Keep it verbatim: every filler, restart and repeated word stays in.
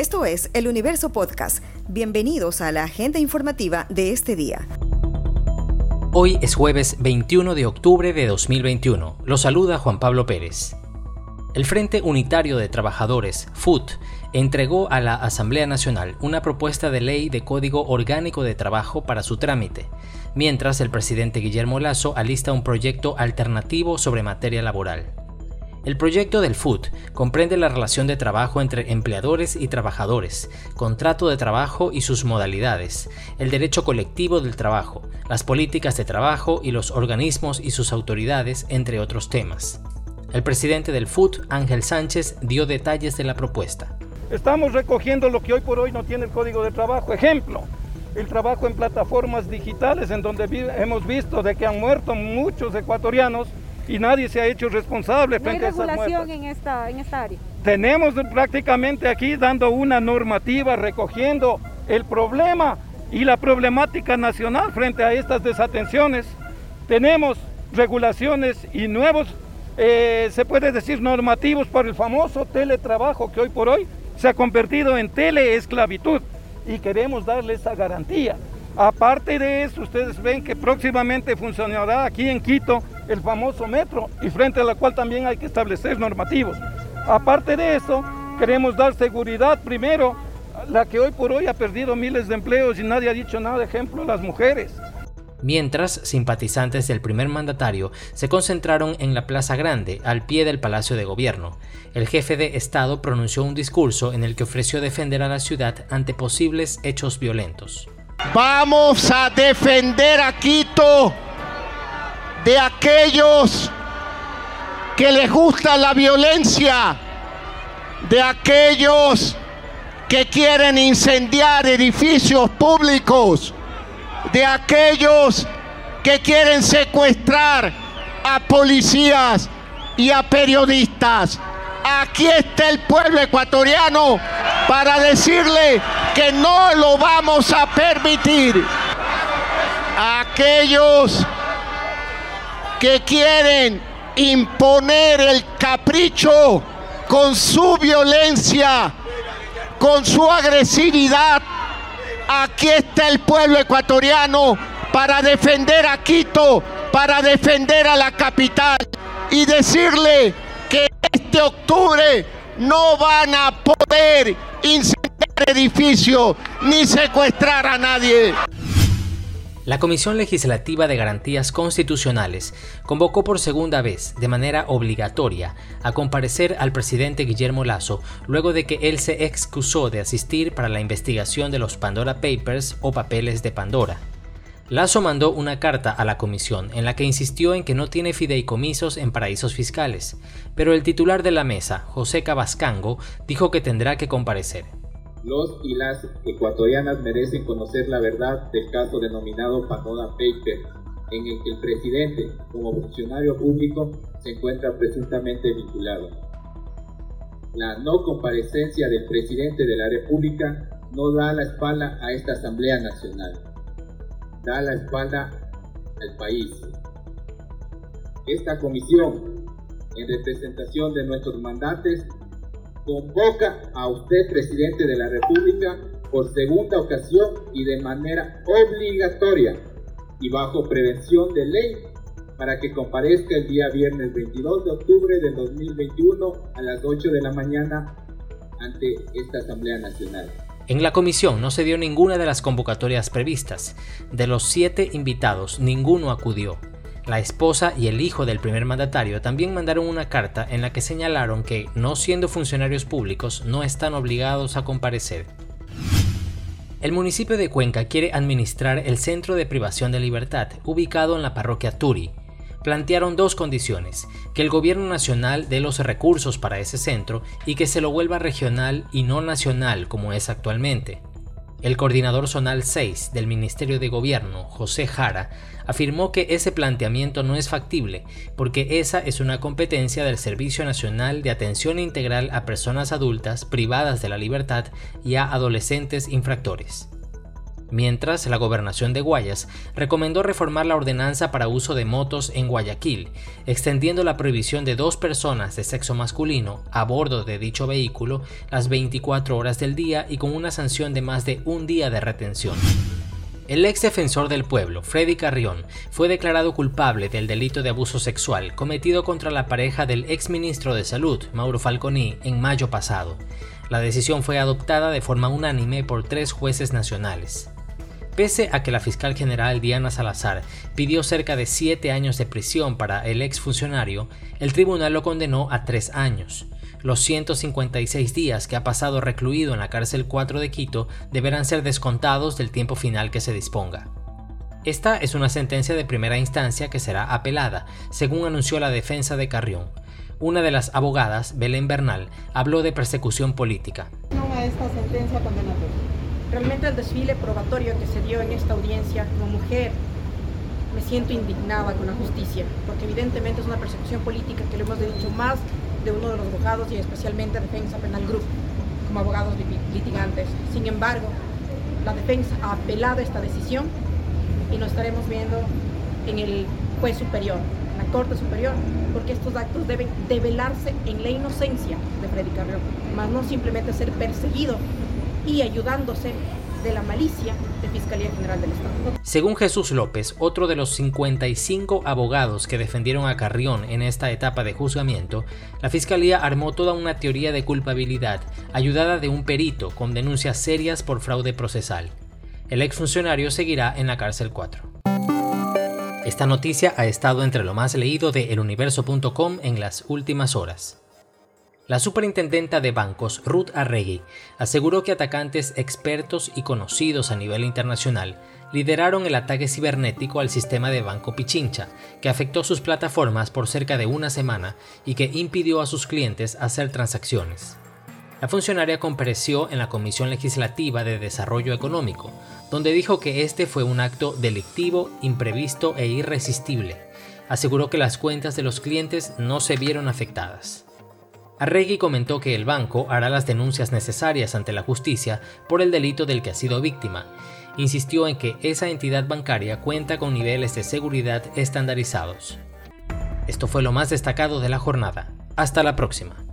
Esto es El Universo Podcast. Bienvenidos a la agenda informativa de este día. Hoy es jueves veintiuno de octubre de dos mil veintiuno. Los saluda Juan Pablo Pérez. El Frente Unitario de Trabajadores, F U T, entregó a la Asamblea Nacional una propuesta de ley de Código Orgánico de Trabajo para su trámite, mientras el presidente Guillermo Lasso alista un proyecto alternativo sobre materia laboral. El proyecto del F U T comprende la relación de trabajo entre empleadores y trabajadores, contrato de trabajo y sus modalidades, el derecho colectivo del trabajo, las políticas de trabajo y los organismos y sus autoridades, entre otros temas. El presidente del F U T, Ángel Sánchez, dio detalles de la propuesta. Estamos recogiendo lo que hoy por hoy no tiene el Código de Trabajo. Ejemplo, el trabajo en plataformas digitales, en donde vi- hemos visto de que han muerto muchos ecuatorianos y nadie se ha hecho responsable frente a esas muertes. ¿No hay regulación en esta, en esta área? Tenemos prácticamente aquí dando una normativa, recogiendo el problema y la problemática nacional frente a estas desatenciones. Tenemos regulaciones y nuevos, eh, se puede decir, normativos para el famoso teletrabajo que hoy por hoy se ha convertido en teleesclavitud y queremos darle esa garantía. Aparte de eso, ustedes ven que próximamente funcionará aquí en Quito el famoso metro y frente a la cual también hay que establecer normativos. Aparte de eso, queremos dar seguridad primero, la que hoy por hoy ha perdido miles de empleos y nadie ha dicho nada, ejemplo, las mujeres. Mientras, simpatizantes del primer mandatario se concentraron en la Plaza Grande, al pie del Palacio de Gobierno. El jefe de Estado pronunció un discurso en el que ofreció defender a la ciudad ante posibles hechos violentos. Vamos a defender a Quito de aquellos que les gusta la violencia, de aquellos que quieren incendiar edificios públicos, de aquellos que quieren secuestrar a policías y a periodistas. Aquí está el pueblo ecuatoriano para decirle que no lo vamos a permitir. Aquellos que quieren imponer el capricho con su violencia, con su agresividad, aquí está el pueblo ecuatoriano para defender a Quito, para defender a la capital y decirle que este octubre no van a poder incendiar edificios ni secuestrar a nadie. La Comisión Legislativa de Garantías Constitucionales convocó por segunda vez, de manera obligatoria, a comparecer al presidente Guillermo Lasso luego de que él se excusó de asistir para la investigación de los Pandora Papers o papeles de Pandora. Lasso mandó una carta a la comisión en la que insistió en que no tiene fideicomisos en paraísos fiscales, pero el titular de la mesa, José Cabascango, dijo que tendrá que comparecer. Los y las ecuatorianas merecen conocer la verdad del caso denominado Pandora Papers, en el que el presidente, como funcionario público, se encuentra presuntamente vinculado. La no comparecencia del presidente de la República no da la espalda a esta Asamblea Nacional, da la espalda al país. Esta comisión, en representación de nuestros mandantes, convoca a usted, presidente de la República, por segunda ocasión y de manera obligatoria y bajo prevención de ley para que comparezca el día viernes veintidós de octubre del dos mil veintiuno a las ocho de la mañana ante esta Asamblea Nacional. En la comisión no se dio ninguna de las convocatorias previstas. De los siete invitados, ninguno acudió. La esposa y el hijo del primer mandatario también mandaron una carta en la que señalaron que, no siendo funcionarios públicos, no están obligados a comparecer. El municipio de Cuenca quiere administrar el Centro de Privación de Libertad, ubicado en la parroquia Turi. Plantearon dos condiciones: que el gobierno nacional dé los recursos para ese centro y que se lo vuelva regional y no nacional como es actualmente. El coordinador zonal seis del Ministerio de Gobierno, José Jara, afirmó que ese planteamiento no es factible porque esa es una competencia del Servicio Nacional de Atención Integral a Personas Adultas Privadas de la Libertad y a Adolescentes Infractores. Mientras, la gobernación de Guayas recomendó reformar la ordenanza para uso de motos en Guayaquil, extendiendo la prohibición de dos personas de sexo masculino a bordo de dicho vehículo las veinticuatro horas del día y con una sanción de más de un día de retención. El ex defensor del pueblo, Freddy Carrión, fue declarado culpable del delito de abuso sexual cometido contra la pareja del ex ministro de Salud, Mauro Falconi, en mayo pasado. La decisión fue adoptada de forma unánime por tres jueces nacionales. Pese a que la fiscal general Diana Salazar pidió cerca de siete años de prisión para el exfuncionario, el tribunal lo condenó a tres años. Los ciento cincuenta y seis días que ha pasado recluido en la cárcel cuatro de Quito deberán ser descontados del tiempo final que se disponga. Esta es una sentencia de primera instancia que será apelada, según anunció la defensa de Carrión. Una de las abogadas, Belén Bernal, habló de persecución política. No a esta sentencia condenatoria. Realmente el desfile probatorio que se dio en esta audiencia, como mujer, me siento indignada con la justicia, porque evidentemente es una persecución política que lo hemos dicho más de uno de los abogados y especialmente Defensa Penal Group, como abogados litigantes. Sin embargo, la defensa ha apelado esta decisión y nos estaremos viendo en el juez superior, en la Corte Superior, porque estos actos deben develarse en la inocencia de Freddy Carrión, más no simplemente ser perseguido y ayudándose de la malicia de Fiscalía General del Estado. Según Jesús López, otro de los cincuenta y cinco abogados que defendieron a Carrión en esta etapa de juzgamiento, la Fiscalía armó toda una teoría de culpabilidad, ayudada de un perito con denuncias serias por fraude procesal. El exfuncionario seguirá en la cárcel cuatro. Esta noticia ha estado entre lo más leído de el universo punto com en las últimas horas. La superintendenta de bancos, Ruth Arregui, aseguró que atacantes expertos y conocidos a nivel internacional lideraron el ataque cibernético al sistema de Banco Pichincha, que afectó sus plataformas por cerca de una semana y que impidió a sus clientes hacer transacciones. La funcionaria compareció en la Comisión Legislativa de Desarrollo Económico, donde dijo que este fue un acto delictivo, imprevisto e irresistible. Aseguró que las cuentas de los clientes no se vieron afectadas. Arregui comentó que el banco hará las denuncias necesarias ante la justicia por el delito del que ha sido víctima. Insistió en que esa entidad bancaria cuenta con niveles de seguridad estandarizados. Esto fue lo más destacado de la jornada. Hasta la próxima.